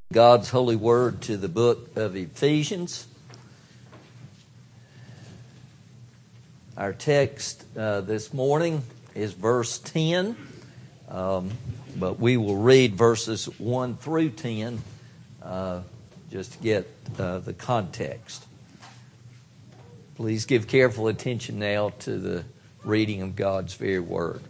God's holy word to the book of Ephesians. Our text this morning is verse 10, but we will read verses 1 through 10 just to get the context. Please give careful attention now to the reading of God's very word.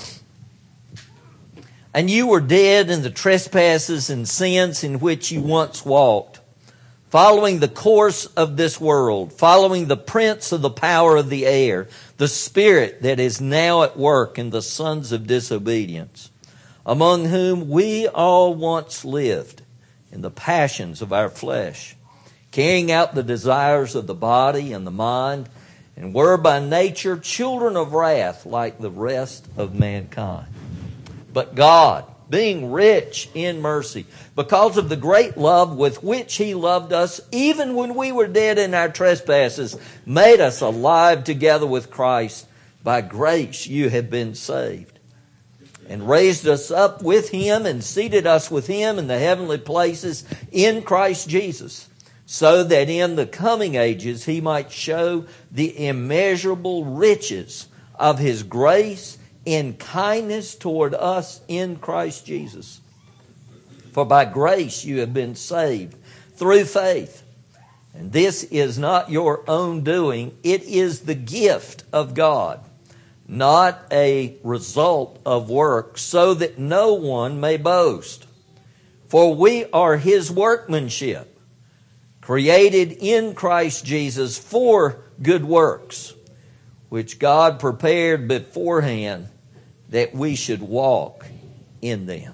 And you were dead in the trespasses and sins in which you once walked, following the course of this world, following the prince of the power of the air, the spirit that is now at work in the sons of disobedience, among whom we all once lived in the passions of our flesh, carrying out the desires of the body and the mind, and were by nature children of wrath like the rest of mankind. But God, being rich in mercy, because of the great love with which He loved us, even when we were dead in our trespasses, made us alive together with Christ. By grace you have been saved, and raised us up with Him and seated us with Him in the heavenly places in Christ Jesus, so that in the coming ages He might show the immeasurable riches of His grace in kindness toward us in Christ Jesus. For by grace you have been saved through faith. And this is not your own doing. It is the gift of God, not a result of works, so that no one may boast. For we are His workmanship, created in Christ Jesus for good works, which God prepared beforehand that we should walk in them.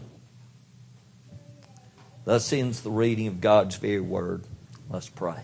Thus ends the reading of God's very word. Let's pray.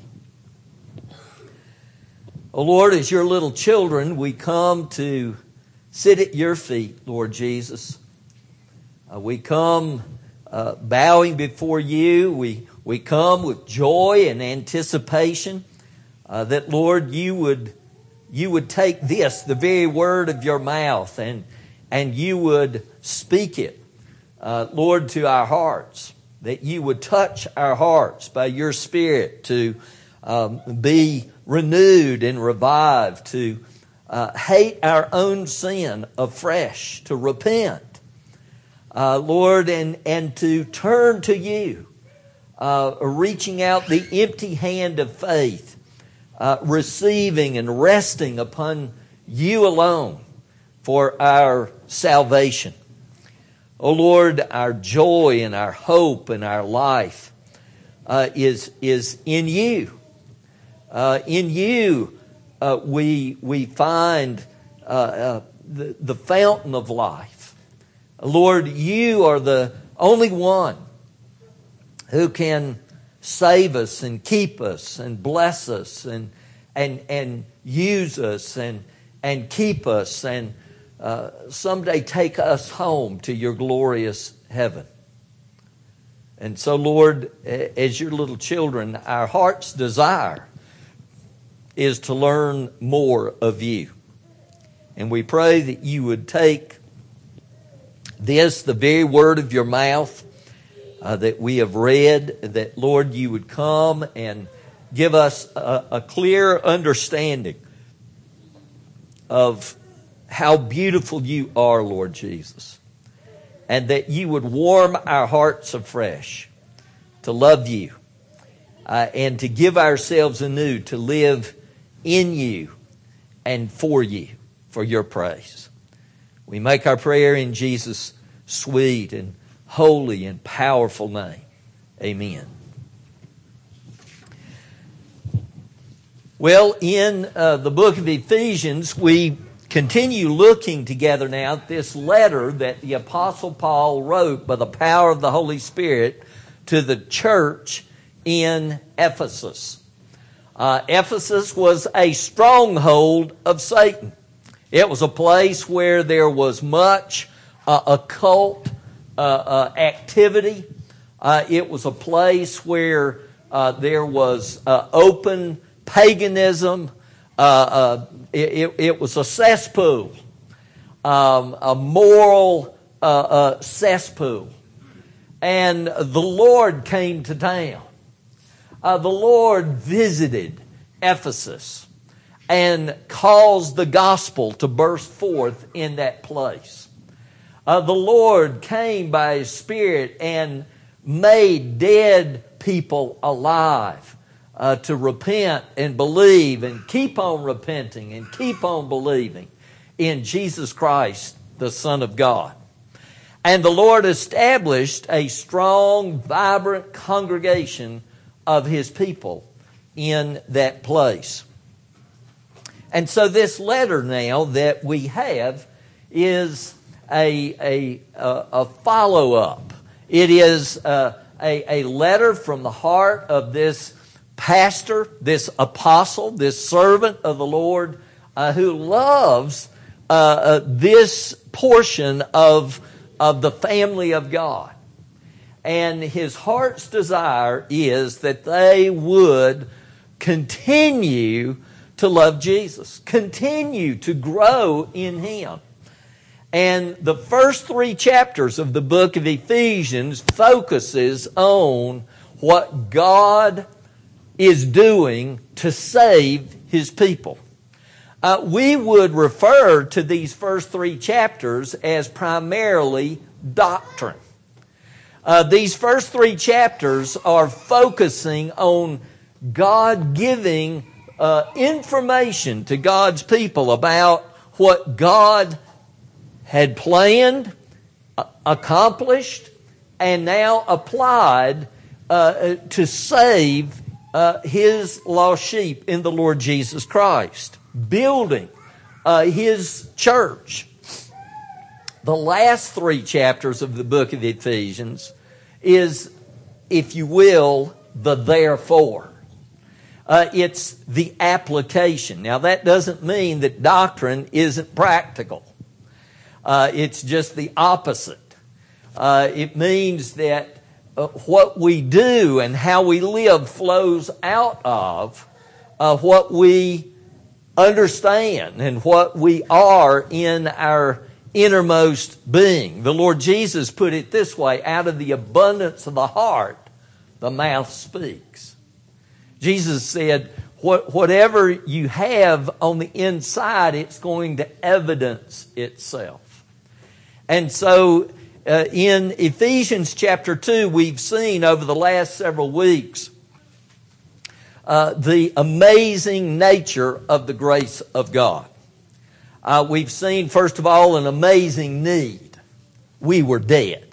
O Lord, as your little children, we come to sit at your feet, Lord Jesus. We come bowing before you. We come with joy and anticipation that, Lord, you would take this, the very word of your mouth, and you would speak it, Lord, to our hearts, that you would touch our hearts by your Spirit to be renewed and revived, to hate our own sin afresh, to repent, Lord, and to turn to you, reaching out the empty hand of faith, receiving and resting upon you alone for our salvation. O Lord, our joy and our hope and our life is in you. In you we find the fountain of life. Lord, you are the only one who can save us and keep us and bless us and use us and keep us and someday take us home to your glorious heaven. And so, Lord, as your little children, our heart's desire is to learn more of you. And we pray that you would take this, the very word of your mouth that we have read, that, Lord, you would come and give us a clear understanding of how beautiful you are, Lord Jesus, and that you would warm our hearts afresh to love you and to give ourselves anew to live in you and for you, for your praise. We make our prayer in Jesus' sweet and holy and powerful name. Amen. Well, in the book of Ephesians, we continue looking together now at this letter that the Apostle Paul wrote by the power of the Holy Spirit to the church in Ephesus. Ephesus was a stronghold of Satan. It was a place where there was much occult activity. It was a place where there was open paganism. It was a cesspool, a moral cesspool. and the Lord came to town. The Lord visited Ephesus and caused the gospel to burst forth in that place. The Lord came by His Spirit and made dead people alive to repent and believe and keep on repenting and keep on believing in Jesus Christ, the Son of God. And the Lord established a strong, vibrant congregation of His people in that place. And so this letter now that we have is a follow-up. It is a letter from the heart of this pastor, this apostle, this servant of the Lord who loves this portion of the family of God. And his heart's desire is that they would continue to love Jesus, continue to grow in Him. And the first 3 chapters of the book of Ephesians focuses on what God is doing to save His people. We would refer to these first 3 chapters as primarily doctrine. These first 3 chapters are focusing on God giving information to God's people about what God had planned, accomplished, and now applied to save His lost sheep in the Lord Jesus Christ, building His church. The last 3 chapters of the book of Ephesians is, if you will, the therefore. It's the application. Now, that doesn't mean that doctrine isn't practical. It's just the opposite. It means that what we do and how we live flows out of what we understand and what we are in our innermost being. The Lord Jesus put it this way: out of the abundance of the heart, the mouth speaks. Jesus said, whatever you have on the inside, it's going to evidence itself. And so in Ephesians chapter 2, we've seen over the last several weeks the amazing nature of the grace of God. We've seen, first of all, an amazing need. We were dead.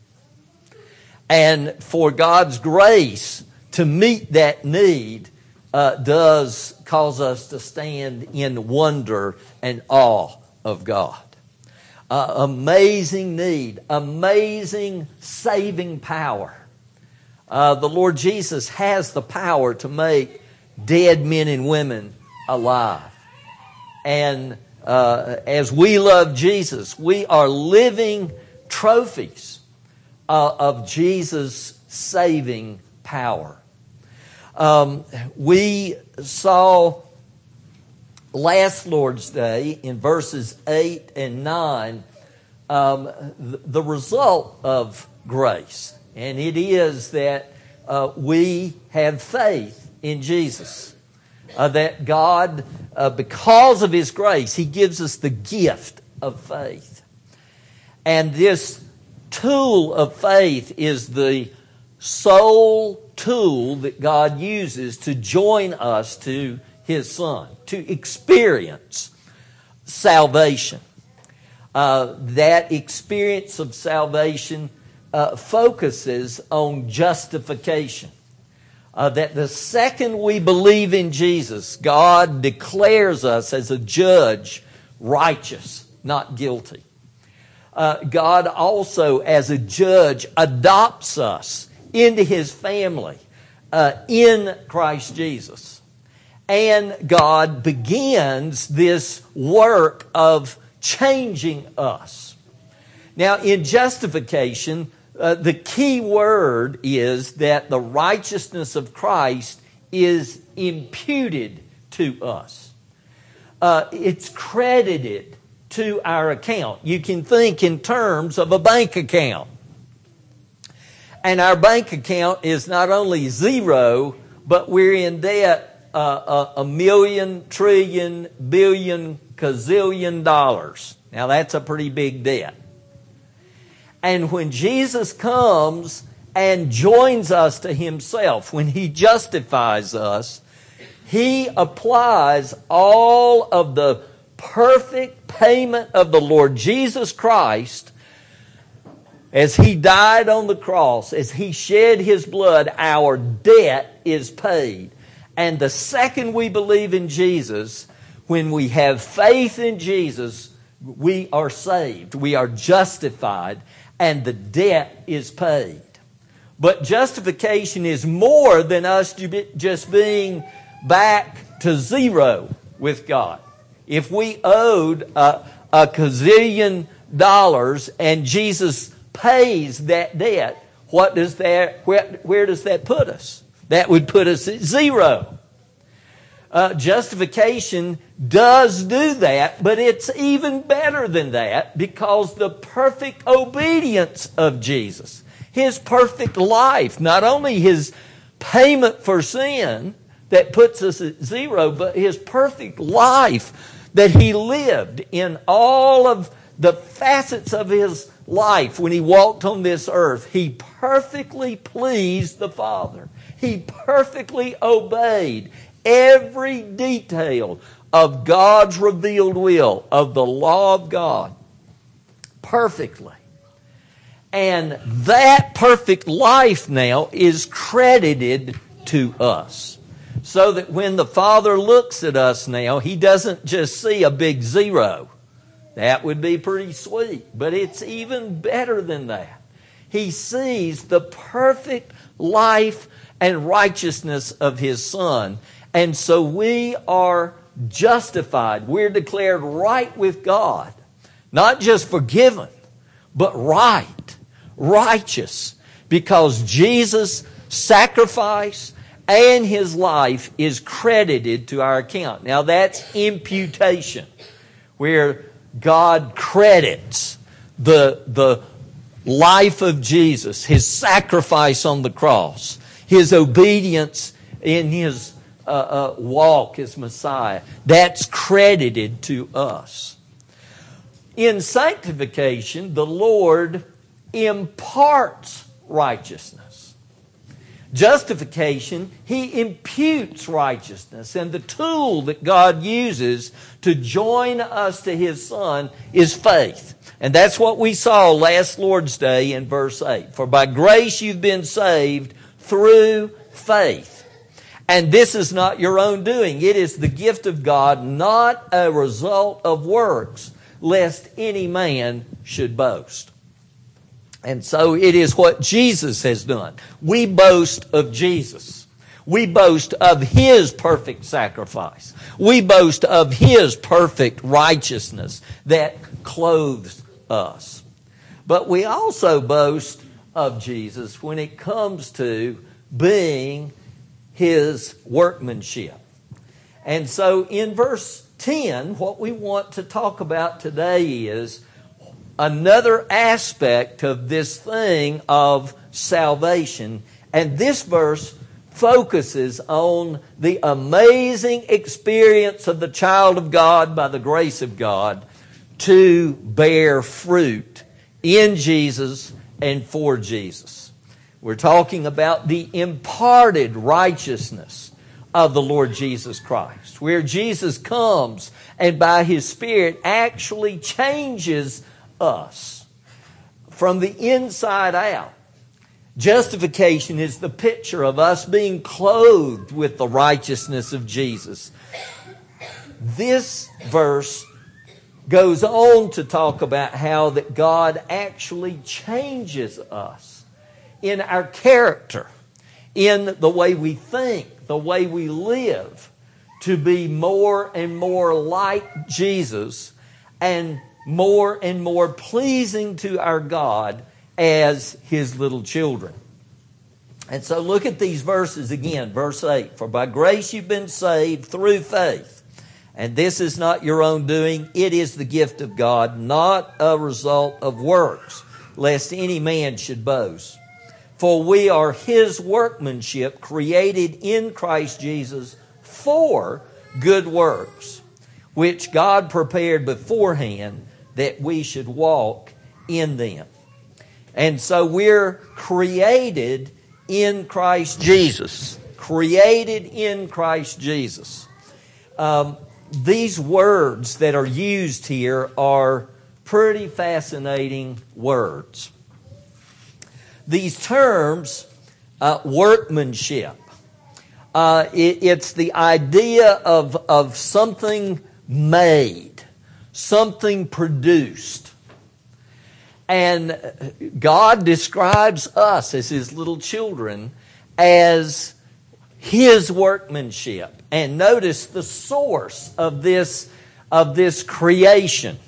And for God's grace to meet that need does cause us to stand in wonder and awe of God. Amazing need, amazing saving power. The Lord Jesus has the power to make dead men and women alive. And as we love Jesus, we are living trophies of Jesus' saving power. We saw last Lord's Day in verses 8 and 9 the result of grace. And it is that we have faith in Jesus. That God, because of His grace, He gives us the gift of faith. And this tool of faith is the sole tool that God uses to join us to His Son, to experience salvation. That experience of salvation focuses on justification. That the second we believe in Jesus, God declares us as a judge righteous, not guilty. God also, as a judge, adopts us into His family in Christ Jesus. And God begins this work of changing us. Now, in justification, the key word is that the righteousness of Christ is imputed to us. It's credited to our account. You can think in terms of a bank account. And our bank account is not only zero, but we're in debt a million, trillion, billion, gazillion dollars. Now that's a pretty big debt. And when Jesus comes and joins us to Himself, when He justifies us, He applies all of the perfect payment of the Lord Jesus Christ. As He died on the cross, as He shed His blood, our debt is paid. And the second we believe in Jesus, when we have faith in Jesus, we are saved, we are justified, and the debt is paid. But justification is more than us just being back to zero with God. If we owed a gazillion dollars and Jesus pays that debt, where does that put us? That would put us at zero. Justification does do that, but it's even better than that, because the perfect obedience of Jesus, His perfect life, not only His payment for sin that puts us at zero, but His perfect life that He lived in all of the facets of His life when He walked on this earth. He perfectly pleased the Father. He perfectly obeyed every detail of God's revealed will, of the law of God, perfectly. And that perfect life now is credited to us. So that when the Father looks at us now, He doesn't just see a big zero. That would be pretty sweet, but it's even better than that. He sees the perfect life and righteousness of His Son. And so we are justified. We're declared right with God. Not just forgiven, but right, righteous. Because Jesus' sacrifice and His life is credited to our account. Now that's imputation, where God credits the life of Jesus, His sacrifice on the cross, His obedience in His walk as Messiah. That's credited to us. In sanctification, the Lord imparts righteousness. Justification, He imputes righteousness. And the tool that God uses to join us to His Son is faith. And that's what we saw last Lord's Day in verse 8. For by grace you've been saved through faith. And this is not your own doing. It is the gift of God, not a result of works, lest any man should boast. And so it is what Jesus has done. We boast of Jesus. We boast of His perfect sacrifice. We boast of His perfect righteousness that clothes us. But we also boast of Jesus when it comes to being His workmanship. And so in verse 10, what we want to talk about today is another aspect of this thing of salvation. And this verse focuses on the amazing experience of the child of God by the grace of God to bear fruit in Jesus and for Jesus. We're talking about the imparted righteousness of the Lord Jesus Christ, where Jesus comes and by His Spirit actually changes us from the inside out. Justification is the picture of us being clothed with the righteousness of Jesus. This verse goes on to talk about how that God actually changes us in our character, in the way we think, the way we live, to be more and more like Jesus and more pleasing to our God as His little children. And so look at these verses again. Verse 8, for by grace you've been saved through faith. And this is not your own doing. It is the gift of God, not a result of works, lest any man should boast. For we are His workmanship, created in Christ Jesus for good works, which God prepared beforehand that we should walk in them. And so we're created in Christ Jesus. Created in Christ Jesus. These words that are used here are pretty fascinating words. These terms, workmanship, it's the idea of something made, something produced. And God describes us as His little children as His workmanship. And notice the source of this creation.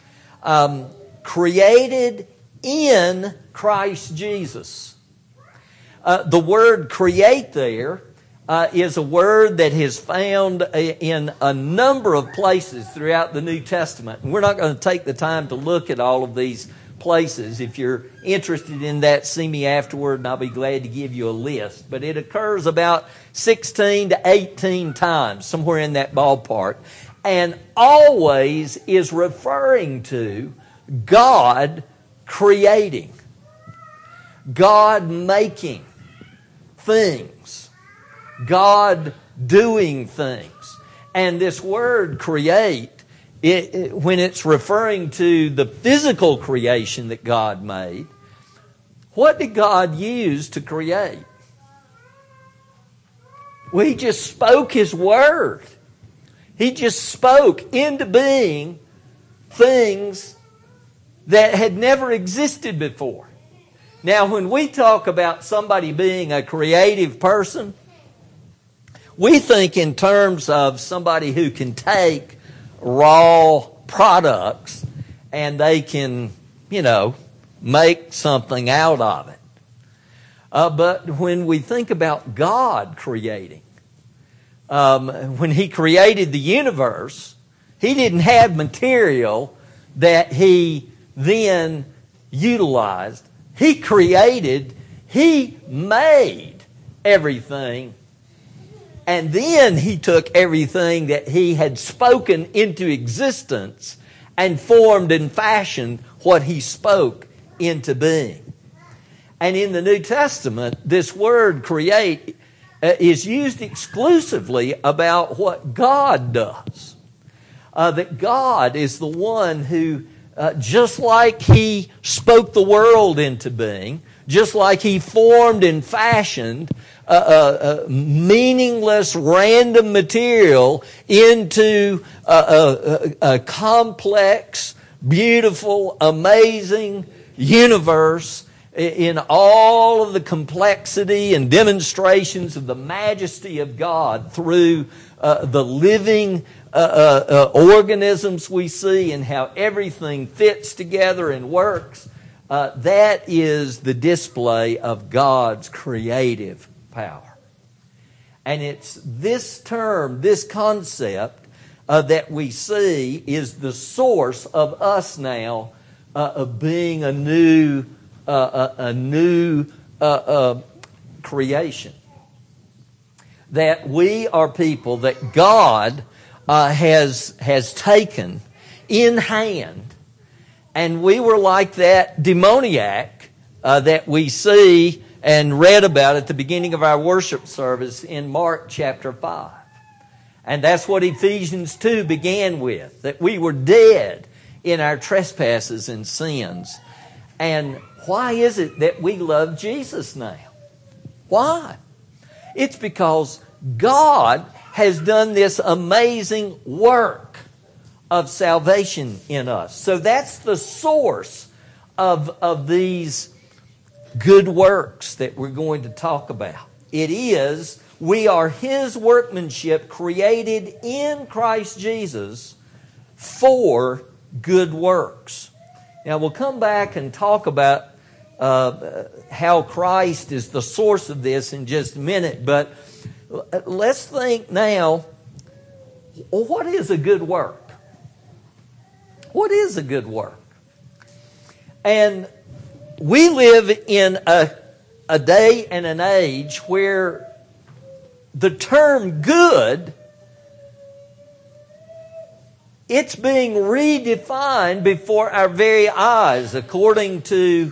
Created in Christ Jesus. The word create there is a word that is found in a number of places throughout the New Testament. And we're not going to take the time to look at all of these places. If you're interested in that, see me afterward and I'll be glad to give you a list. But it occurs about 16 to 18 times, somewhere in that ballpark, and always is referring to God creating, God making things, God doing things. And this word create, when it's referring to the physical creation that God made, what did God use to create? Well, He just spoke His word. He just spoke into being things that had never existed before. Now, when we talk about somebody being a creative person, we think in terms of somebody who can take raw products and they can, make something out of it. But when we think about God creating, when He created the universe, He didn't have material that He then utilized. He created, He made everything, and then He took everything that He had spoken into existence and formed and fashioned what He spoke into being. And in the New Testament, this word create is used exclusively about what God does. That God is the one who, just like He spoke the world into being, just like He formed and fashioned meaningless random material into a complex, beautiful, amazing universe in all of the complexity and demonstrations of the majesty of God through the living organisms we see and how everything fits together and works. That is the display of God's creative power. And it's this term, this concept that we see is the source of us now of being a new creation. That we are people that God has taken in hand, and we were like that demoniac that we see and read about at the beginning of our worship service in Mark chapter 5. And that's what Ephesians 2 began with, that we were dead in our trespasses and sins. And why is it that we love Jesus now? Why? It's because God has done this amazing work of salvation in us. So that's the source of these good works that we're going to talk about. It is, we are His workmanship created in Christ Jesus for good works. Now we'll come back and talk about how Christ is the source of this in just a minute, but let's think now, what is a good work? What is a good work? And we live in a a day and an age where the term good, it's being redefined before our very eyes according to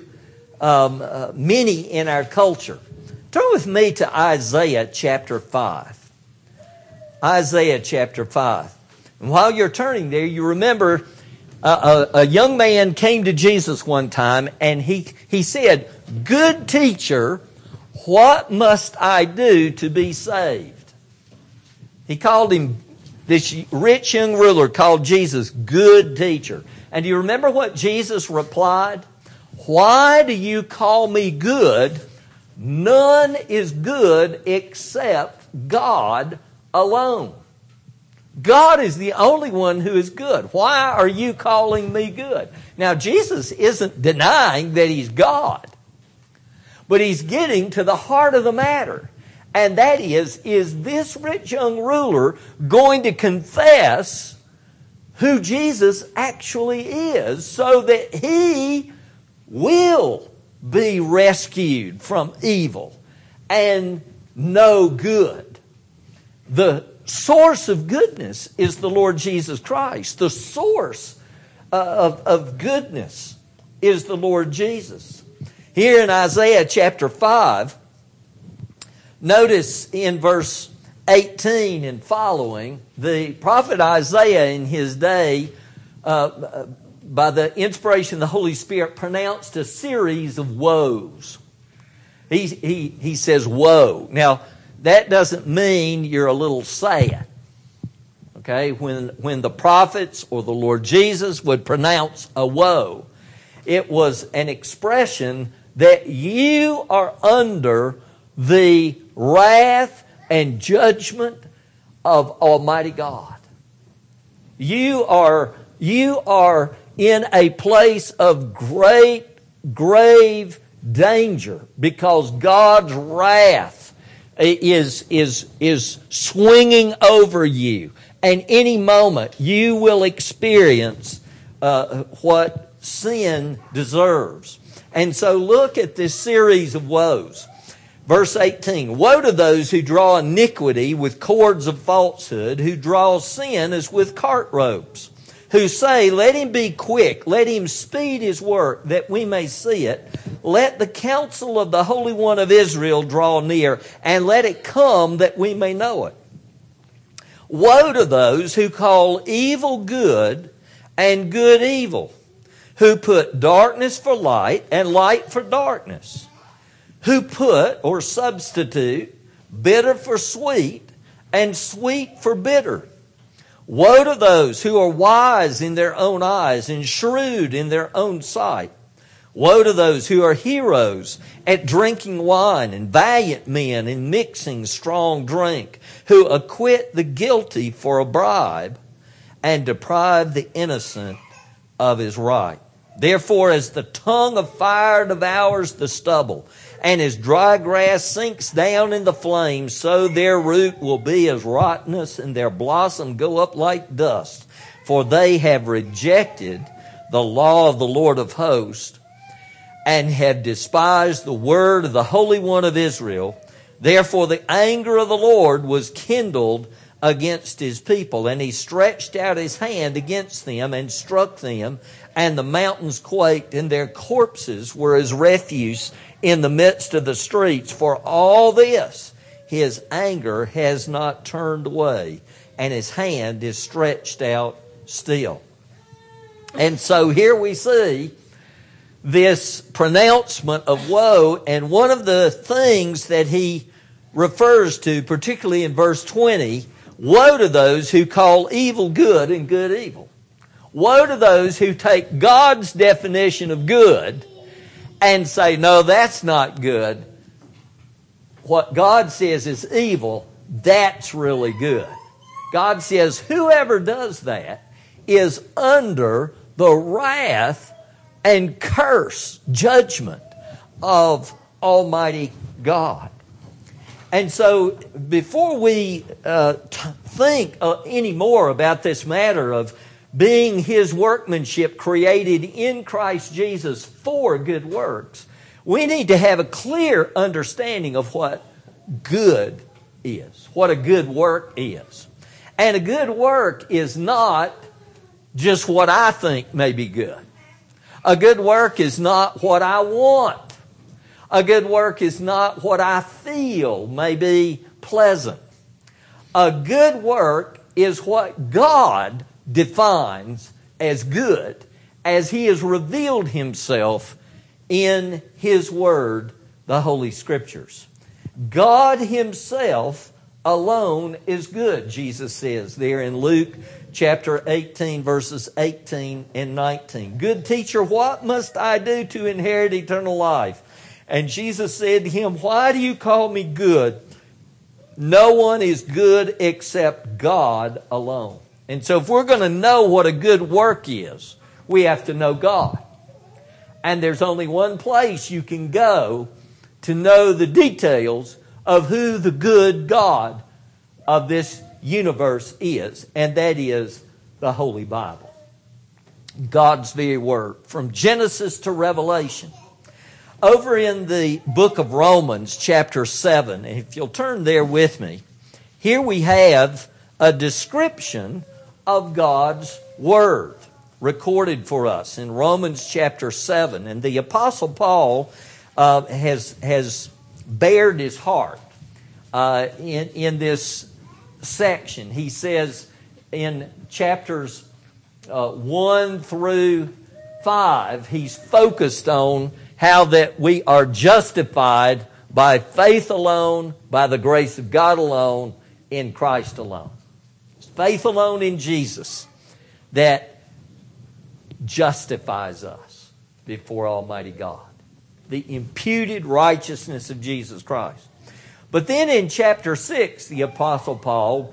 many in our culture. Turn with me to Isaiah chapter 5. Isaiah chapter 5. And while you're turning there, you remember a young man came to Jesus one time and he said, "Good teacher, what must I do to be saved?" He called him, this rich young ruler called Jesus good teacher. And do you remember what Jesus replied? "Why do you call me good? None is good except God alone." God is the only one who is good. Why are you calling me good? Now, Jesus isn't denying that He's God, but He's getting to the heart of the matter. And that is this rich young ruler going to confess who Jesus actually is so that he will be rescued from evil and know good? The source of goodness is the Lord Jesus Christ. The source of goodness is the Lord Jesus. Here in Isaiah chapter 5, notice in verse 18 and following, the prophet Isaiah in his day, by the inspiration of the Holy Spirit, pronounced a series of woes. He says, woe. Now, that doesn't mean you're a little sad. Okay? When the prophets or the Lord Jesus would pronounce a woe, it was an expression that you are under the wrath and judgment of Almighty God. You are in a place of great, grave danger because God's wrath is swinging over you, and any moment you will experience what sin deserves. And so look at this series of woes. Verse 18, "Woe to those who draw iniquity with cords of falsehood, who draw sin as with cart ropes, who say, 'Let him be quick, let him speed his work, that we may see it. Let the counsel of the Holy One of Israel draw near, and let it come that we may know it.' Woe to those who call evil good and good evil, who put darkness for light and light for darkness, who put or substitute bitter for sweet and sweet for bitter. Woe to those who are wise in their own eyes and shrewd in their own sight. Woe to those who are heroes at drinking wine and valiant men in mixing strong drink, who acquit the guilty for a bribe and deprive the innocent of his right. Therefore, as the tongue of fire devours the stubble, and as dry grass sinks down in the flames, so their root will be as rottenness, and their blossom go up like dust. For they have rejected the law of the Lord of hosts, and have despised the word of the Holy One of Israel. Therefore the anger of the Lord was kindled against His people, and He stretched out His hand against them and struck them, and the mountains quaked, and their corpses were as refuse in the midst of the streets. For all this His anger has not turned away, and His hand is stretched out still." And so here we see this pronouncement of woe, and one of the things that he refers to, particularly in verse 20, woe to those who call evil good and good evil. Woe to those who take God's definition of good and say, no, that's not good. What God says is evil, that's really good. God says whoever does that is under the wrath and curse, judgment of Almighty God. And so before we think any more about this matter of being His workmanship created in Christ Jesus for good works, We need to have a clear understanding of what good is, what a good work is. And a good work is not just what I think may be good. A good work is not what I want. A good work is not what I feel may be pleasant. A good work is what God defines as good, as He has revealed Himself in His Word, the Holy Scriptures. God Himself alone is good, Jesus says there in Luke chapter 18, verses 18 and 19. Good teacher, what must I do to inherit eternal life? And Jesus said to him, why do you call me good? No one is good except God alone. And so if we're going to know what a good work is, we have to know God. And there's only one place you can go to know the details of who the good God of this universe is, and that is the Holy Bible. God's very Word, from Genesis to Revelation. Over in the book of Romans, chapter 7, if you'll turn there with me, here we have a description of God's Word recorded for us in Romans chapter 7. And the Apostle Paul has bared his heart in this section. He says in chapters 1 through 5, he's focused on how that we are justified by faith alone, by the grace of God alone, in Christ alone. It's faith alone in Jesus that justifies us before Almighty God. The imputed righteousness of Jesus Christ. But then in chapter 6, the Apostle Paul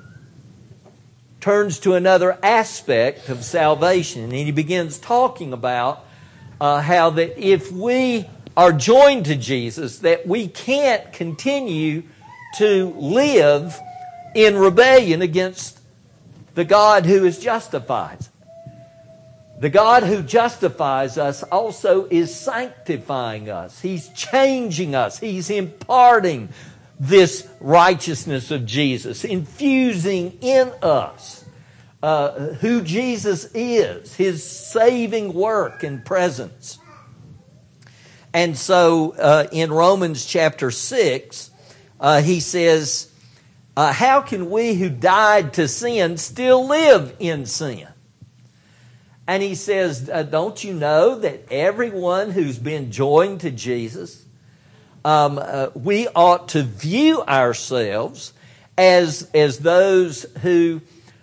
turns to another aspect of salvation, and he begins talking about how that if we are joined to Jesus, that we can't continue to live in rebellion against the God who is justified. The God who justifies us also is sanctifying us. He's changing us. He's imparting this righteousness of Jesus, infusing in us who Jesus is, His saving work and presence. And so in Romans chapter 6, he says, how can we who died to sin still live in sin? And he says, don't you know that everyone who's been joined to Jesus, we ought to view ourselves as those who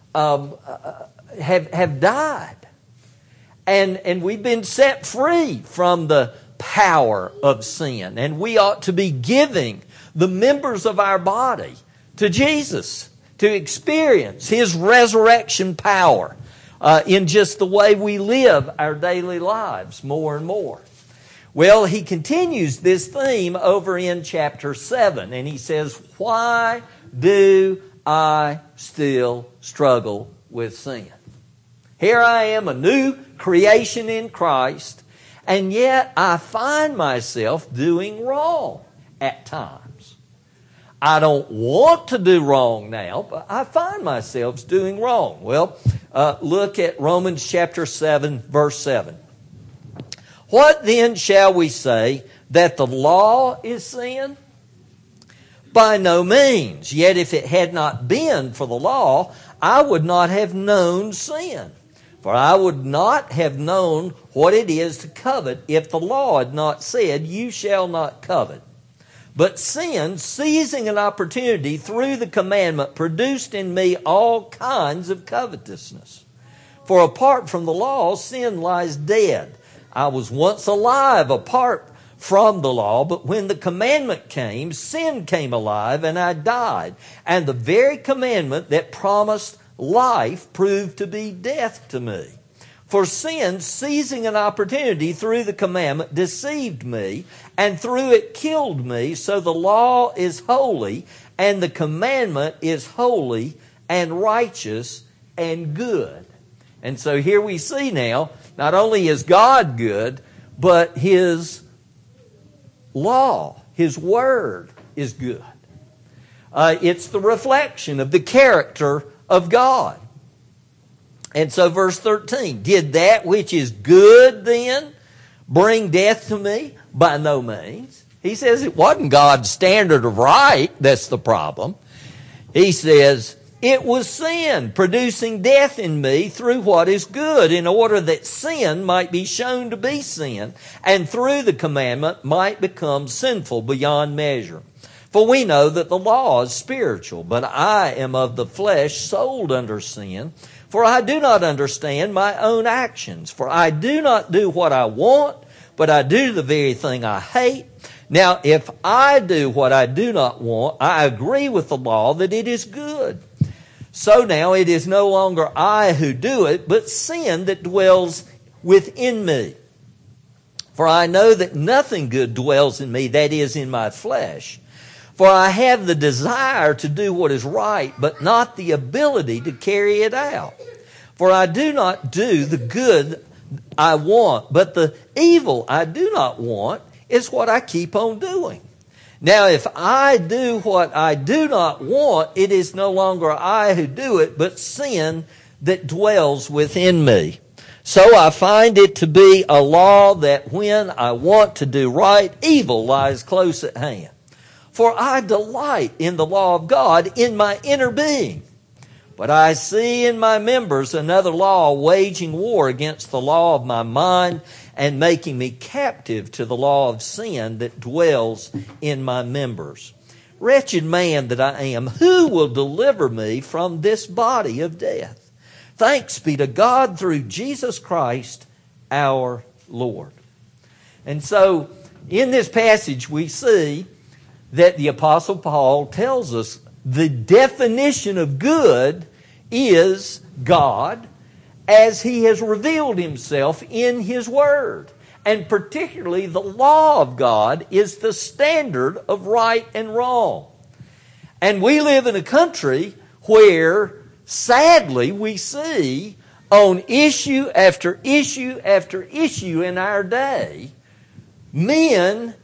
have died. And we've been set free from the power of sin. And we ought to be giving the members of our body to Jesus to experience His resurrection power in just the way we live our daily lives more and more. Well, he continues this theme over in chapter 7, and he says, why do I still struggle with sin? Here I am, a new creation in Christ, and yet I find myself doing wrong at times. I don't want to do wrong now, but I find myself doing wrong. Well, look at Romans chapter 7, verse 7. What then shall we say? That the law is sin? By no means. Yet if it had not been for the law, I would not have known sin. For I would not have known what it is to covet if the law had not said, you shall not covet. But sin, seizing an opportunity through the commandment, produced in me all kinds of covetousness. For apart from the law, sin lies dead. I was once alive apart from the law, but when the commandment came, sin came alive and I died. And the very commandment that promised life proved to be death to me. For sin, seizing an opportunity through the commandment, deceived me, and through it killed me. So the law is holy, and the commandment is holy and righteous and good. And so here we see now, not only is God good, but His law, His Word, is good. It's the reflection of the character of God. And so verse 13, did that which is good then bring death to me? By no means. He says it wasn't God's standard of right that's the problem. He says, it was sin producing death in me through what is good, in order that sin might be shown to be sin, and through the commandment might become sinful beyond measure. For we know that the law is spiritual, but I am of the flesh, sold under sin. For I do not understand my own actions. For I do not do what I want, but I do the very thing I hate. Now, if I do what I do not want, I agree with the law that it is good. So now it is no longer I who do it, but sin that dwells within me. For I know that nothing good dwells in me, that is, in my flesh. For I have the desire to do what is right, but not the ability to carry it out. For I do not do the good I want, but the evil I do not want is what I keep on doing. Now, if I do what I do not want, it is no longer I who do it, but sin that dwells within me. So I find it to be a law that when I want to do right, evil lies close at hand. For I delight in the law of God in my inner being. But I see in my members another law waging war against the law of my mind and making me captive to the law of sin that dwells in my members. Wretched man that I am, who will deliver me from this body of death? Thanks be to God through Jesus Christ our Lord. And so in this passage we see that the Apostle Paul tells us the definition of good is God as He has revealed Himself in His Word. And particularly the law of God is the standard of right and wrong. And we live in a country where, sadly, we see on issue after issue after issue in our day, men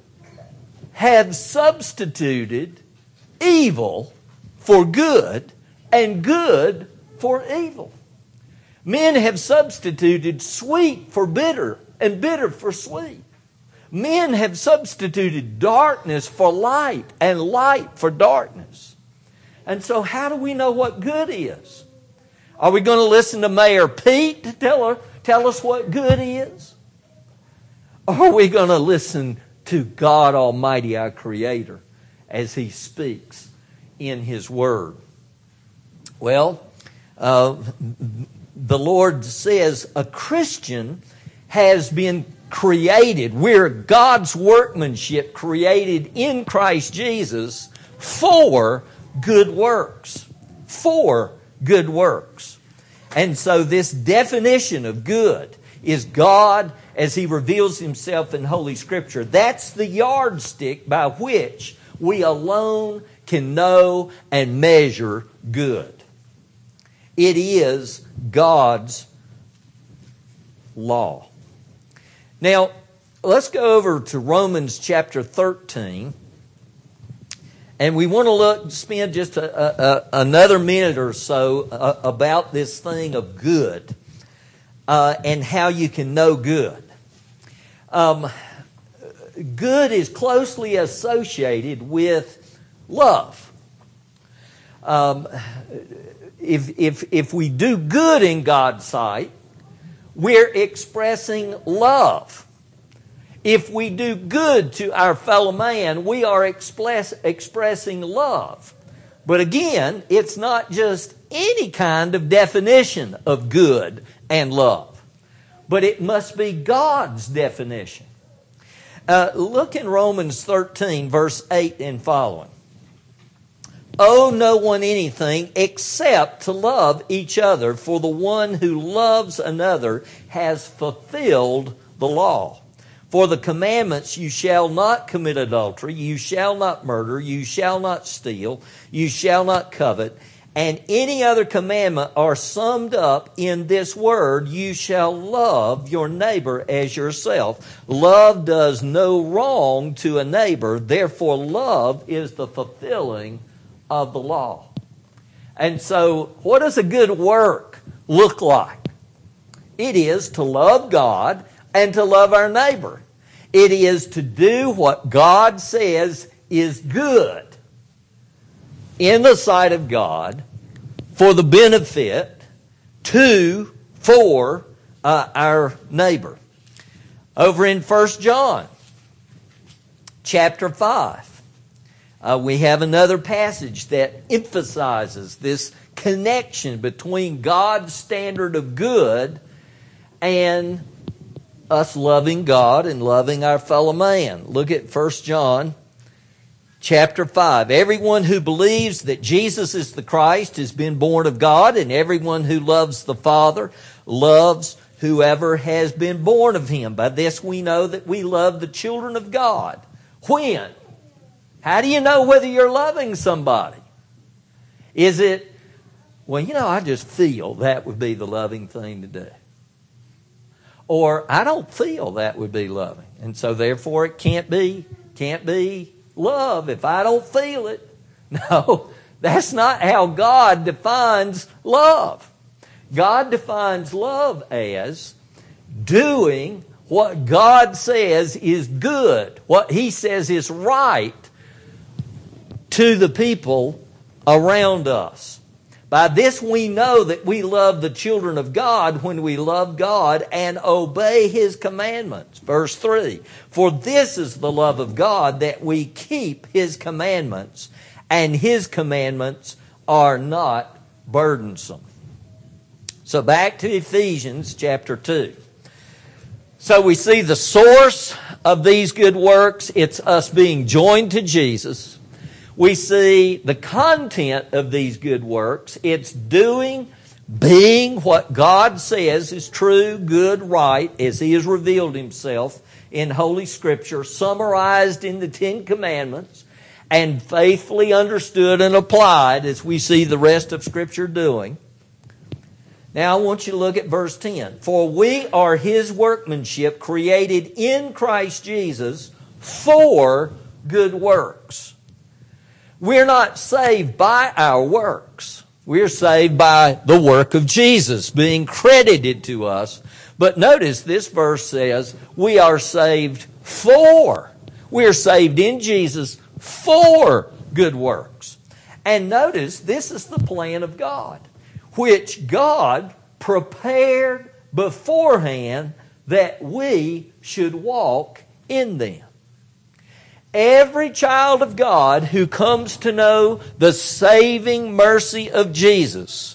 have substituted evil for good and good for evil. Men have substituted sweet for bitter and bitter for sweet. Men have substituted darkness for light and light for darkness. And so how do we know what good is? Are we going to listen to Mayor Pete to tell us what good is? Or are we going to listen to God Almighty, our Creator, as He speaks in His Word? Well, the Lord says a Christian has been created. We're God's workmanship created in Christ Jesus for good works. For good works. And so this definition of good is God as He reveals Himself in Holy Scripture. That's the yardstick by which we alone can know and measure good. It is God's law. Now, let's go over to Romans chapter 13. And we want to spend just another minute or so about this thing of good and how you can know good. Good is closely associated with love. If we do good in God's sight, we're expressing love. If we do good to our fellow man, we are expressing love. But again, it's not just any kind of definition of good and love, but it must be God's definition. Look in Romans 13, verse 8 and following. Owe no one anything except to love each other, for the one who loves another has fulfilled the law. For the commandments, you shall not commit adultery, you shall not murder, you shall not steal, you shall not covet, and any other commandment are summed up in this word, you shall love your neighbor as yourself. Love does no wrong to a neighbor, therefore love is the fulfilling of the law. And so, what does a good work look like? It is to love God and to love our neighbor. It is to do what God says is good in the sight of God for the benefit for our neighbor. Over in 1 John chapter 5, we have another passage that emphasizes this connection between God's standard of good and us loving God and loving our fellow man. Look at 1 John chapter 5. Everyone who believes that Jesus is the Christ has been born of God, and everyone who loves the Father loves whoever has been born of Him. By this we know that we love the children of God. When? How do you know whether you're loving somebody? Is it, well, I just feel that would be the loving thing to do. Or I don't feel that would be loving. And so therefore it can't be love if I don't feel it. No, that's not how God defines love. God defines love as doing what God says is good, what He says is right to the people around us. By this we know that we love the children of God when we love God and obey His commandments. Verse 3, for this is the love of God, that we keep His commandments, and His commandments are not burdensome. So back to Ephesians chapter 2. So we see the source of these good works. It's us being joined to Jesus. We see the content of these good works. It's being what God says is true, good, right, as He has revealed Himself in Holy Scripture, summarized in the Ten Commandments, and faithfully understood and applied as we see the rest of Scripture doing. Now I want you to look at verse 10. For we are His workmanship, created in Christ Jesus for good works. We're not saved by our works. We're saved by the work of Jesus being credited to us. But notice this verse says we are saved for. We are saved in Jesus for good works. And notice this is the plan of God, which God prepared beforehand that we should walk in them. Every child of God who comes to know the saving mercy of Jesus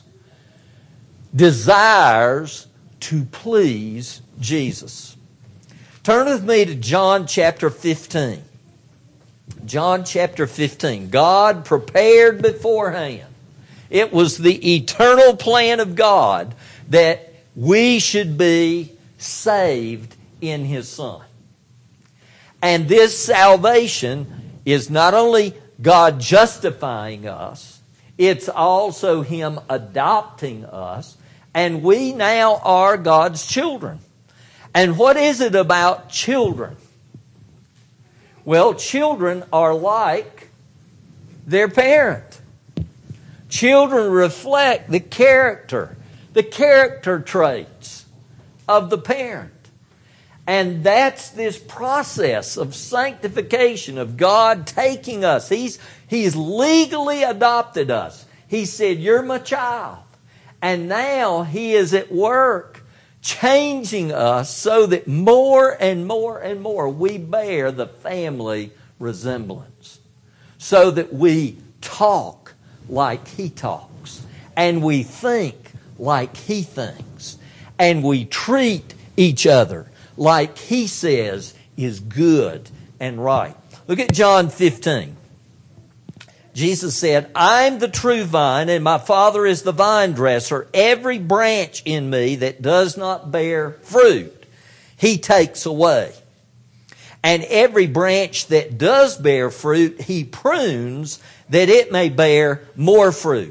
desires to please Jesus. Turn with me to John chapter 15. John chapter 15. God prepared beforehand. It was the eternal plan of God that we should be saved in His Son. And this salvation is not only God justifying us, it's also Him adopting us, and we now are God's children. And what is it about children? Well, children are like their parent. Children reflect the character traits of the parent. And that's this process of sanctification, of God taking us. He's legally adopted us. He said, you're my child. And now He is at work changing us so that more and more and more we bear the family resemblance. So that we talk like He talks. And we think like He thinks. And we treat each other like He says is good and right. Look at John 15. Jesus said, I'm the true vine, and my Father is the vine dresser. Every branch in me that does not bear fruit, He takes away. And every branch that does bear fruit, He prunes that it may bear more fruit.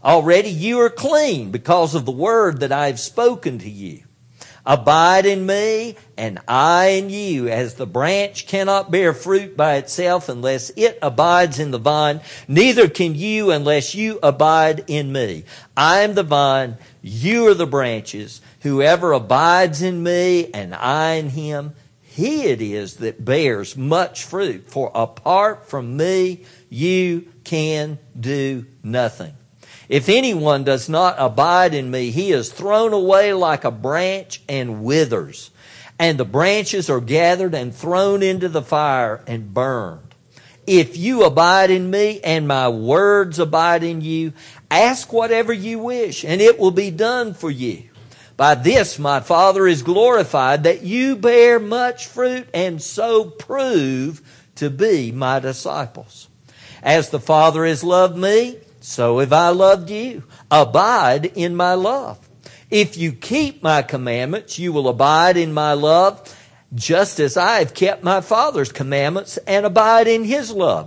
Already you are clean because of the word that I have spoken to you. Abide in me, and I in you. As the branch cannot bear fruit by itself unless it abides in the vine, neither can you unless you abide in me. I am the vine, you are the branches. Whoever abides in me, and I in him, he it is that bears much fruit. For apart from me, you can do nothing. If anyone does not abide in me, he is thrown away like a branch and withers. And the branches are gathered and thrown into the fire and burned. If you abide in me and my words abide in you, ask whatever you wish, and it will be done for you. By this my Father is glorified, that you bear much fruit and so prove to be my disciples. As the Father has loved me, so have I loved you. Abide in my love. If you keep my commandments, you will abide in my love, just as I have kept my Father's commandments and abide in his love.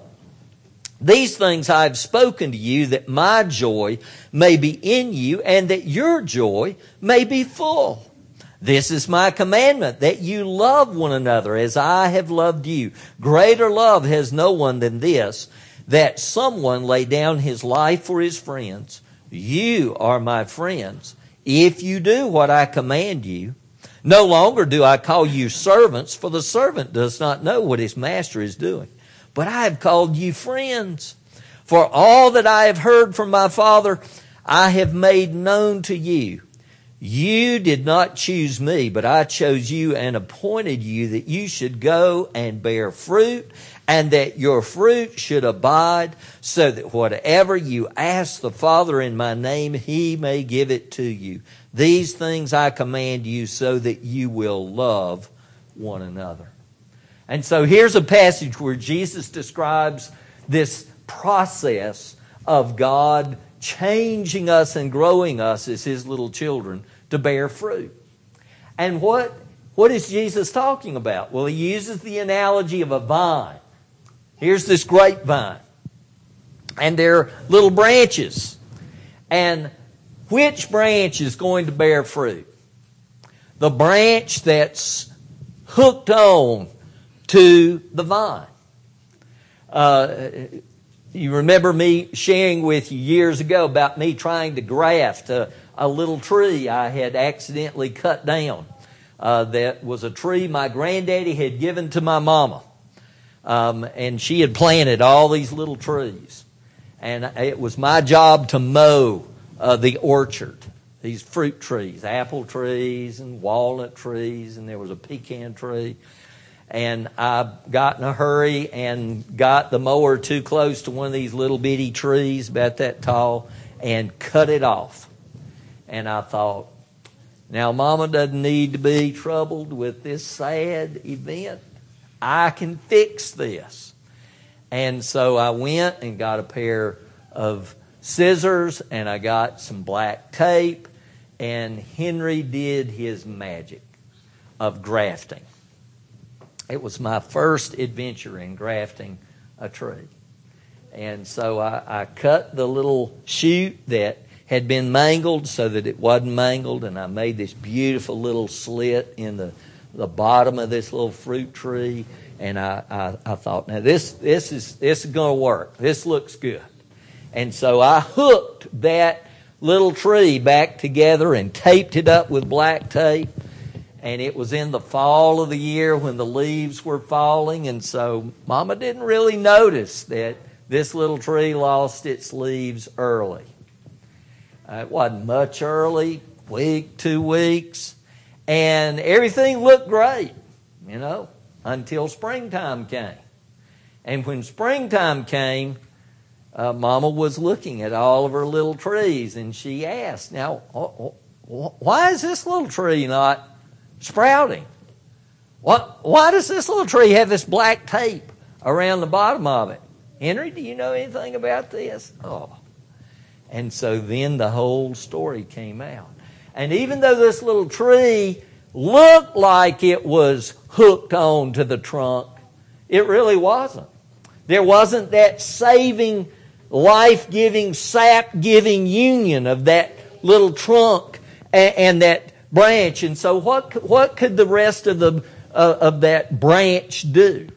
These things I have spoken to you, that my joy may be in you, and that your joy may be full. This is my commandment, that you love one another as I have loved you. Greater love has no one than this, that someone lay down his life for his friends. You are my friends, if you do what I command you. No longer do I call you servants, for the servant does not know what his master is doing. But I have called you friends. For all that I have heard from my Father, I have made known to you. You did not choose me, but I chose you and appointed you that you should go and bear fruit, and that your fruit should abide, so that whatever you ask the Father in my name, he may give it to you. These things I command you, so that you will love one another. And so here's a passage where Jesus describes this process of God changing us and growing us as his little children to bear fruit. And what is Jesus talking about? Well, he uses the analogy of a vine. Here's this grapevine, and there are little branches. And which branch is going to bear fruit? The branch that's hooked on to the vine. You remember me sharing with you years ago about me trying to graft a little tree I had accidentally cut down. That was a tree my granddaddy had given to my mama. And she had planted all these little trees. And it was my job to mow the orchard. These fruit trees, apple trees and walnut trees, and there was a pecan tree. And I got in a hurry and got the mower too close to one of these little bitty trees about that tall and cut it off. And I thought, now Mama doesn't need to be troubled with this sad event. I can fix this. And so I went and got a pair of scissors, and I got some black tape, and Henry did his magic of grafting. It was my first adventure in grafting a tree. And so I cut the little shoot that had been mangled so that it wasn't mangled, and I made this beautiful little slit in the bottom of this little fruit tree. And I thought, now this is going to work. This looks good. And so I hooked that little tree back together and taped it up with black tape. And it was in the fall of the year when the leaves were falling. And so Mama didn't really notice that this little tree lost its leaves early. It wasn't much early, week, 2 weeks. And everything looked great, until springtime came. And when springtime came, Mama was looking at all of her little trees, and she asked, now, why is this little tree not sprouting? Why does this little tree have this black tape around the bottom of it? Henry, do you know anything about this? Oh. And so then the whole story came out. And even though this little tree looked like it was hooked on to the trunk, it really wasn't. There wasn't that saving life-giving, sap-giving union of that little trunk and that branch. And so what could the rest of that branch do?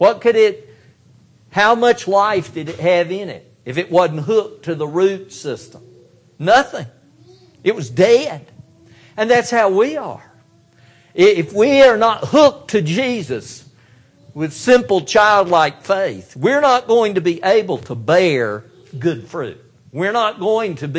How much life did it have in it if it wasn't hooked to the root system? Nothing. It was dead. And that's how we are. If we are not hooked to Jesus with simple childlike faith, we're not going to be able to bear good fruit. We're not going to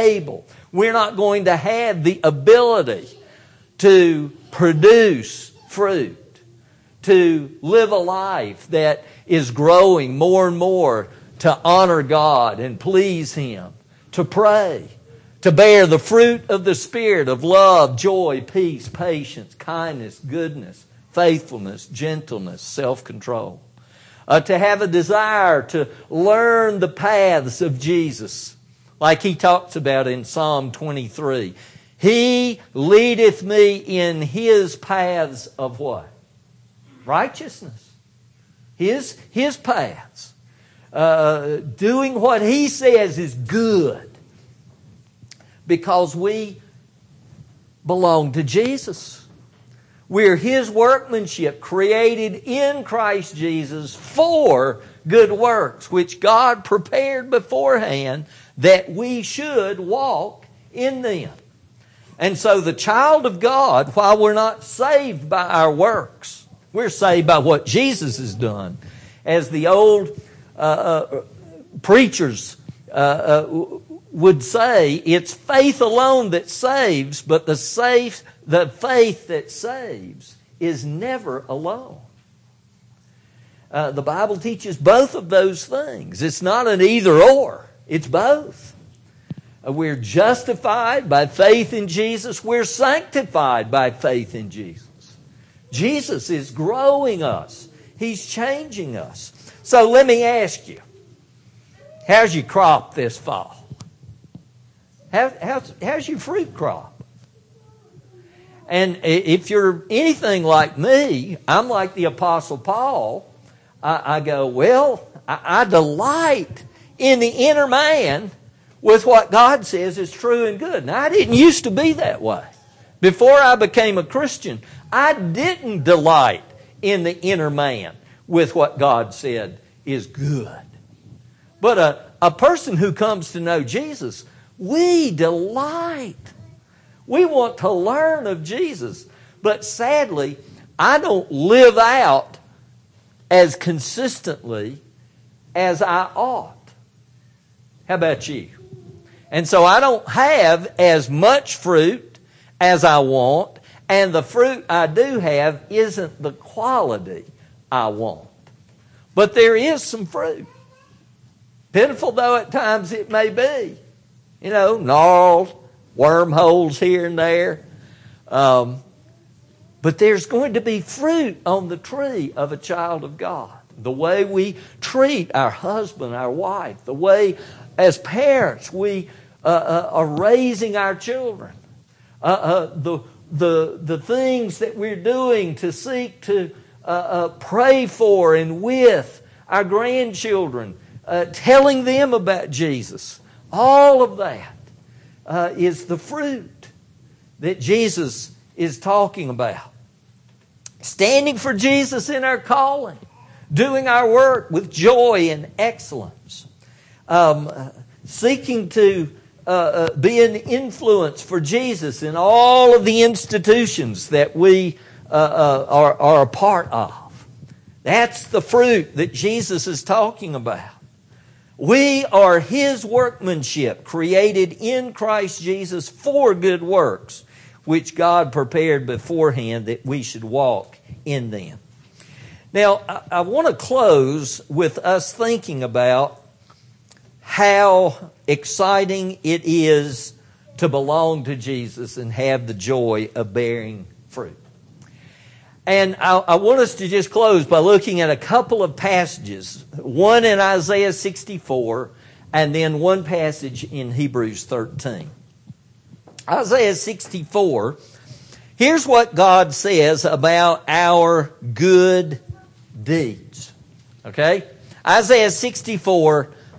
have the ability to produce fruit, to live a life that is growing more and more to honor God and please Him, to pray, to bear the fruit of the Spirit of love, joy, peace, patience, kindness, goodness, faithfulness, gentleness, self-control. To have a desire to learn the paths of Jesus, like he talks about in Psalm 23. He leadeth me in His paths of what? Righteousness. His paths. Doing what He says is good. Because we belong to Jesus. We're His workmanship, created in Christ Jesus for good works, which God prepared beforehand that we should walk in them. And so the child of God, while we're not saved by our works, we're saved by what Jesus has done. As the old preachers would say, it's faith alone that saves, but the faith that saves is never alone. The Bible teaches both of those things. It's not an either or. It's both. We're justified by faith in Jesus. We're sanctified by faith in Jesus. Jesus is growing us. He's changing us. So let me ask you, how's your crop this fall? How's your fruit crop? And if you're anything like me, I'm like the Apostle Paul. I go, well, I delight in the inner man with what God says is true and good. Now, I didn't used to be that way. Before I became a Christian, I didn't delight in the inner man with what God said is good. But a person who comes to know Jesus, we delight. We want to learn of Jesus. But sadly, I don't live out as consistently as I ought. How about you? And so I don't have as much fruit as I want, and the fruit I do have isn't the quality I want. But there is some fruit. Pitiful though at times it may be. Gnarls, wormholes here and there. But there's going to be fruit on the tree of a child of God. The way we treat our husband, our wife, the way as parents we are raising our children, the things that we're doing to seek to pray for and with our grandchildren, telling them about Jesus. All of that is the fruit that Jesus is talking about. Standing for Jesus in our calling, doing our work with joy and excellence, seeking to be an influence for Jesus in all of the institutions that we are a part of. That's the fruit that Jesus is talking about. We are His workmanship, created in Christ Jesus for good works, which God prepared beforehand that we should walk in them. Now, I want to close with us thinking about how exciting it is to belong to Jesus and have the joy of bearing fruit. And I want us to just close by looking at a couple of passages, one in Isaiah 64 and then one passage in Hebrews 13. Isaiah 64, here's what God says about our good deeds. Okay? Isaiah 64,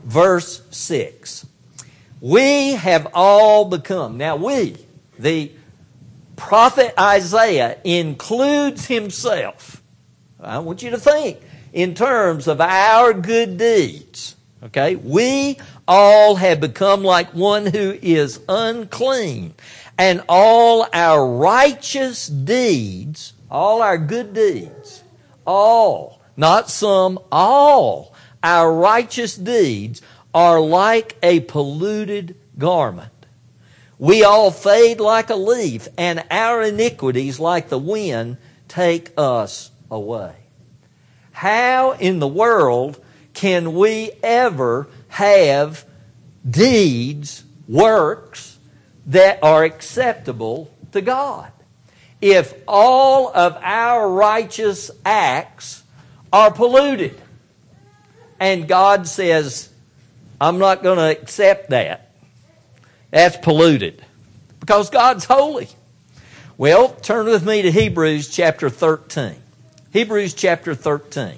verse 6. We have all become. Now the prophet Isaiah includes himself. I want you to think in terms of our good deeds. Okay? We all have become like one who is unclean. And all our righteous deeds, all our good deeds, all, not some, all our righteous deeds are like a polluted garment. We all fade like a leaf, and our iniquities, like the wind, take us away. How in the world can we ever have deeds, works, that are acceptable to God if all of our righteous acts are polluted? And God says, I'm not going to accept that. That's polluted. Because God's holy. Well, turn with me to Hebrews chapter 13. Hebrews chapter 13.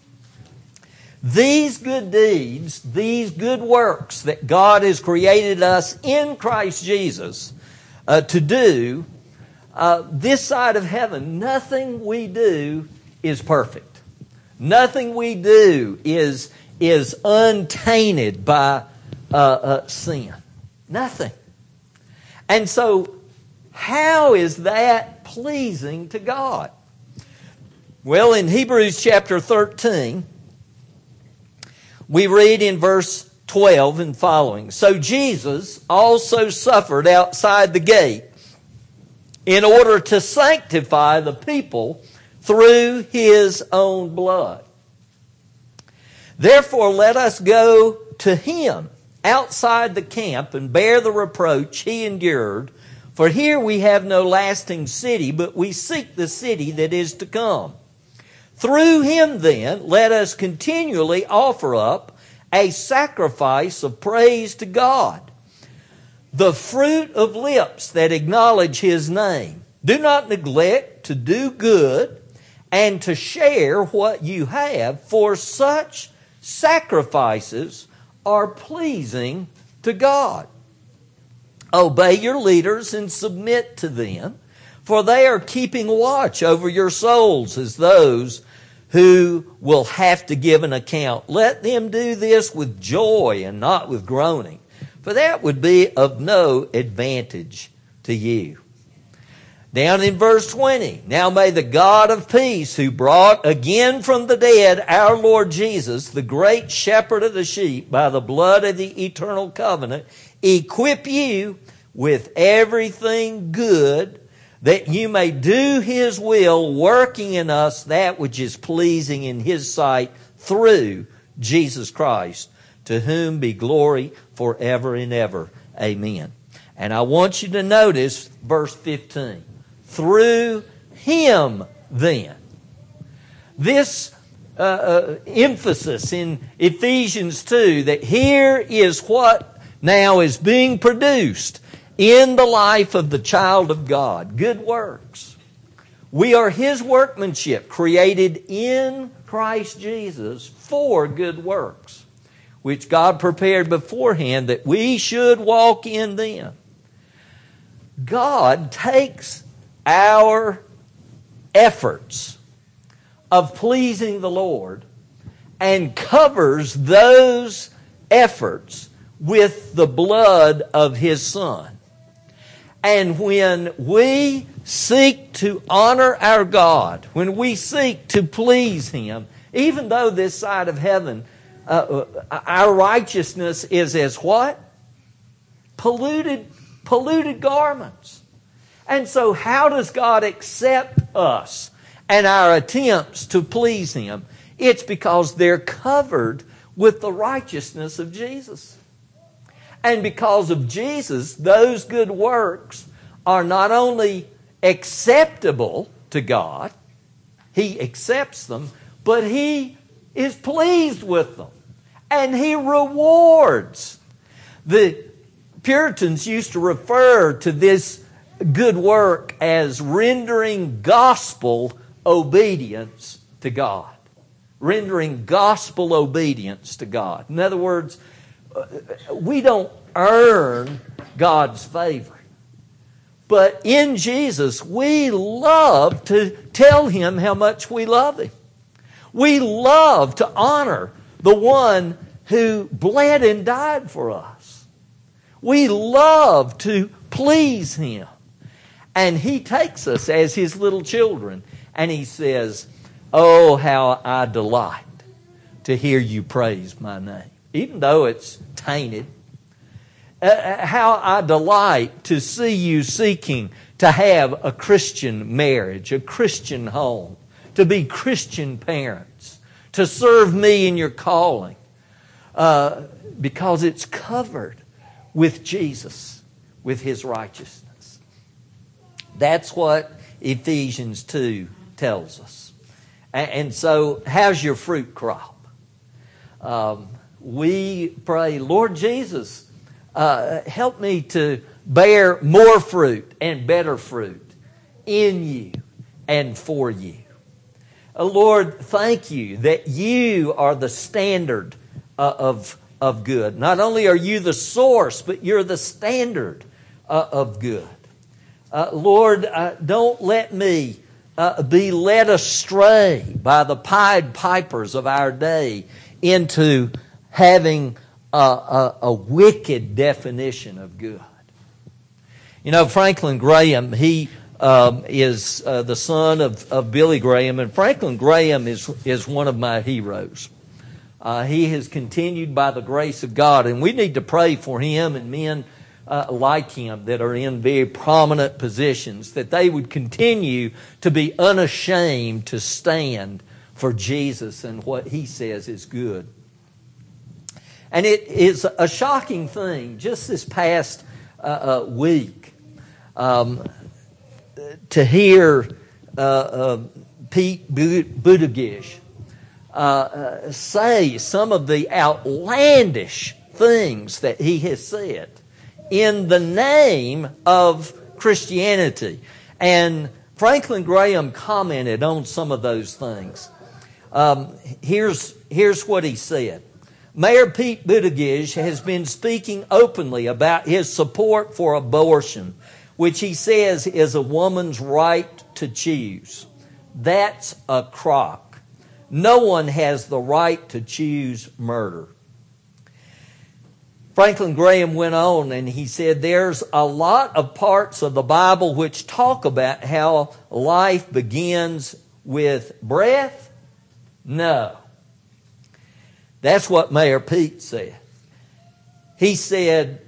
These good deeds, these good works that God has created us in Christ Jesus to do, this side of heaven, nothing we do is perfect. Nothing we do is untainted by sin. Nothing. And so, how is that pleasing to God? Well, in Hebrews chapter 13, we read in verse 12 and following, So Jesus also suffered outside the gate in order to sanctify the people through His own blood. Therefore let us go to Him outside the camp and bear the reproach He endured. For here we have no lasting city, but we seek the city that is to come. Through Him then, let us continually offer up a sacrifice of praise to God, the fruit of lips that acknowledge His name. Do not neglect to do good and to share what you have, for such sacrifices are pleasing to God. Obey your leaders and submit to them, for they are keeping watch over your souls as those who will have to give an account. Let them do this with joy and not with groaning, for that would be of no advantage to you. Down in verse 20, Now may the God of peace, who brought again from the dead our Lord Jesus, the great shepherd of the sheep, by the blood of the eternal covenant, equip you with everything good, that you may do His will, working in us that which is pleasing in His sight through Jesus Christ, to whom be glory forever and ever. Amen. And I want you to notice verse 15. Through Him then. This emphasis in Ephesians 2, that here is what now is being produced in the life of the child of God. Good works. We are His workmanship, created in Christ Jesus for good works, which God prepared beforehand that we should walk in them. God takes our efforts of pleasing the Lord and covers those efforts with the blood of His Son. And when we seek to honor our God, when we seek to please Him, even though this side of heaven, our righteousness is as what? Polluted garments. And so how does God accept us and our attempts to please Him? It's because they're covered with the righteousness of Jesus. And because of Jesus, those good works are not only acceptable to God, He accepts them, but He is pleased with them. And He rewards. The Puritans used to refer to this good work as rendering gospel obedience to God. rendering gospel obedience to God. In other words, we don't earn God's favor. But in Jesus, we love to tell Him how much we love Him. We love to honor the one who bled and died for us. We love to please Him. And He takes us as His little children and He says, "Oh, how I delight to hear you praise my name." Even though it's tainted. How I delight to see you seeking to have a Christian marriage, a Christian home, to be Christian parents, to serve me in your calling, because it's covered with Jesus, with His righteousness. That's what Ephesians 2 tells us. And so, how's your fruit crop? We pray, Lord Jesus, help me to bear more fruit and better fruit in you and for you. Lord, thank you that you are the standard of good. Not only are you the source, but you're the standard of good. Lord, don't let me be led astray by the Pied Pipers of our day into having a wicked definition of good. You know, Franklin Graham, he is the son of Billy Graham, and Franklin Graham is one of my heroes. He has continued by the grace of God, and we need to pray for him and men like him that are in very prominent positions, that they would continue to be unashamed to stand for Jesus and what He says is good. And it is a shocking thing, just this past week, to hear Pete Buttigieg say some of the outlandish things that he has said in the name of Christianity. And Franklin Graham commented on some of those things. Here's what he said. Mayor Pete Buttigieg has been speaking openly about his support for abortion, which he says is a woman's right to choose. That's a crock. No one has the right to choose murder. Franklin Graham went on and he said, there's a lot of parts of the Bible which talk about how life begins with breath. No. That's what Mayor Pete said. He said,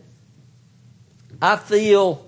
I feel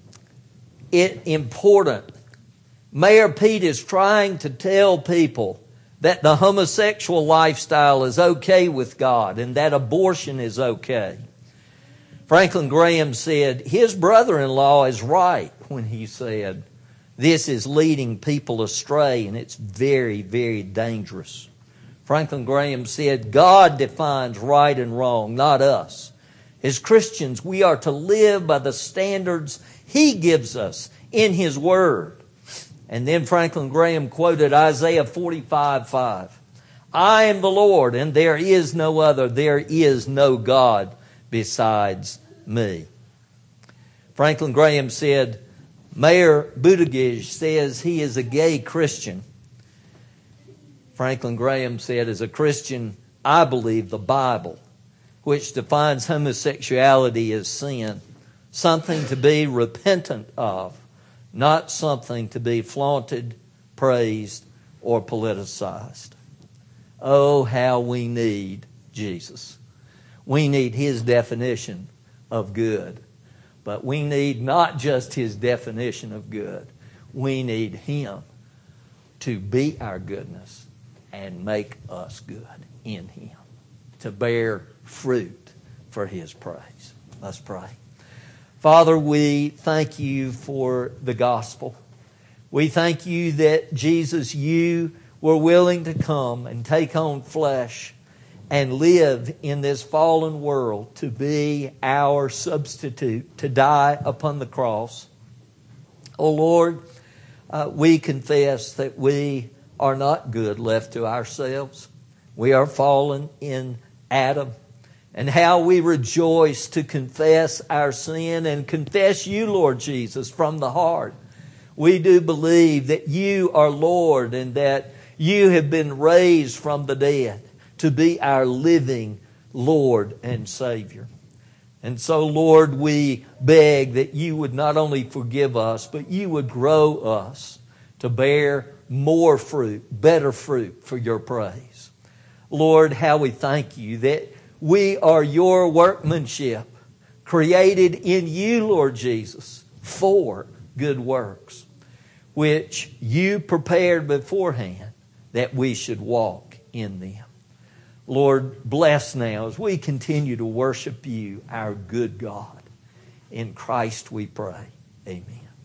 it important. Mayor Pete is trying to tell people that the homosexual lifestyle is okay with God and that abortion is okay. Franklin Graham said his brother-in-law is right when he said this is leading people astray and it's very, very dangerous. Franklin Graham said God defines right and wrong, not us. As Christians, we are to live by the standards He gives us in His Word. And then Franklin Graham quoted Isaiah 45:5. I am the Lord, and there is no other. There is no God besides me. Franklin Graham said, Mayor Buttigieg says he is a gay Christian. Franklin Graham said, as a Christian, I believe the Bible, which defines homosexuality as sin, something to be repentant of, not something to be flaunted, praised, or politicized. Oh, how we need Jesus. We need His definition of good. But we need not just His definition of good. We need Him to be our goodness and make us good in Him, to bear fruit for His praise. Let's pray. Father, we thank You for the gospel. We thank You that, Jesus, You were willing to come and take on flesh and live in this fallen world to be our substitute, to die upon the cross. Oh Lord, we confess that we are not good left to ourselves. We are fallen in Adam. And how we rejoice to confess our sin and confess you, Lord Jesus, from the heart. We do believe that you are Lord and that you have been raised from the dead to be our living Lord and Savior. And so, Lord, we beg that you would not only forgive us, but you would grow us to bear more fruit, better fruit for your praise. Lord, how we thank you that we are your workmanship, created in you, Lord Jesus, for good works, which you prepared beforehand that we should walk in them. Lord, bless now as we continue to worship you, our good God. In Christ we pray. Amen.